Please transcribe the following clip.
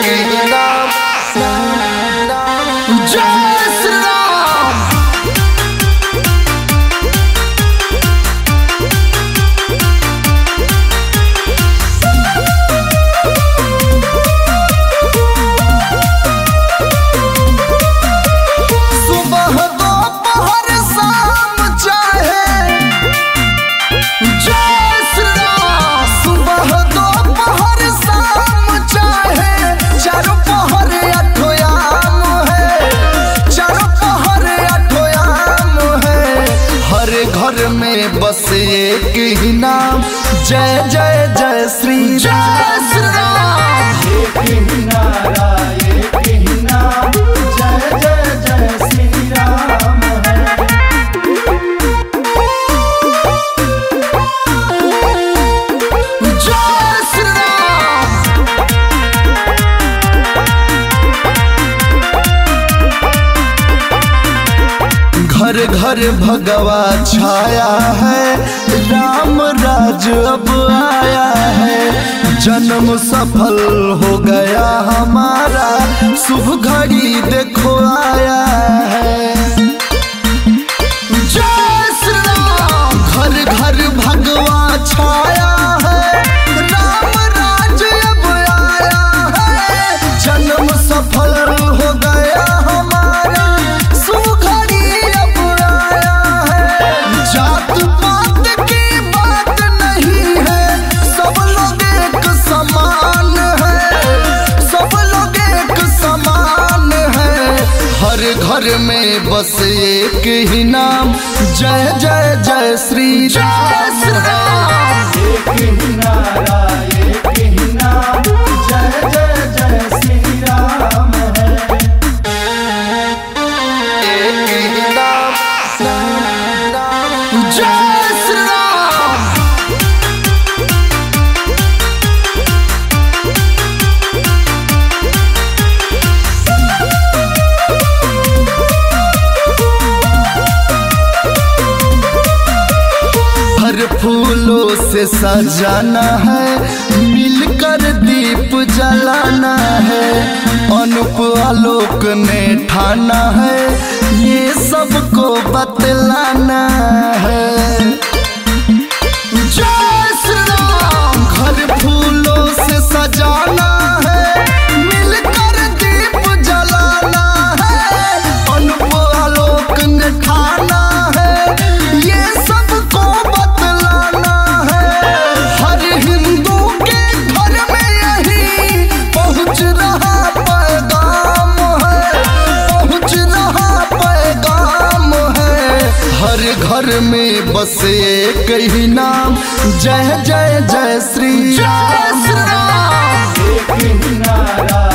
ही नाम जय श्री राम। सुबह दोपहर शाम चाहे जय श्री राम। सुबह दोपहर शाम चाहे चारों पहर आठों याम है, चारों पहर आठों याम है। हर घर में बस एक ही नाम जय जय जय श्री जय श्री राम। एक ही नारा एक ही नाम जय जय जय श्री राम है। जय श्री राम। घर घर भगवा छाया है, राम राज अब आया है। जन्म सफल हो गया हमारा, शुभ घड़ी देखो आया है। जय श्री राम। घर घर भगवा छाया है, राम राज अब आया है। जन्म सफल हो गया हमारा, शुभ घड़ी अब आया है। जात पात की बात नहीं है, सब लोग एक समान है, सब लोग एक समान है। हर घर में बस एक ही नाम जय जय जय श्री जय श्री राम। एक ही नारा एक ही नाम जय जय जय श्री राम है। एक ही नाम जय श्री राम। हर फूलों से सजाना है, मिलकर दीप जलाना है। अनुप आलोक ने ठाना है, ये सबको बतलाना है। जय श्री राम। घर फूलों से सजाना है, मिलकर दीप जलाना है। अनुप आलोक ने ठाना है, ये सबको बतलाना है। हर हिंदू के घर में यही पहुंच रहा पैगाम है, पहुंच रहा पैगाम है। हर घर में बस एक ही नाम जय जय जय श्री एक ही नारा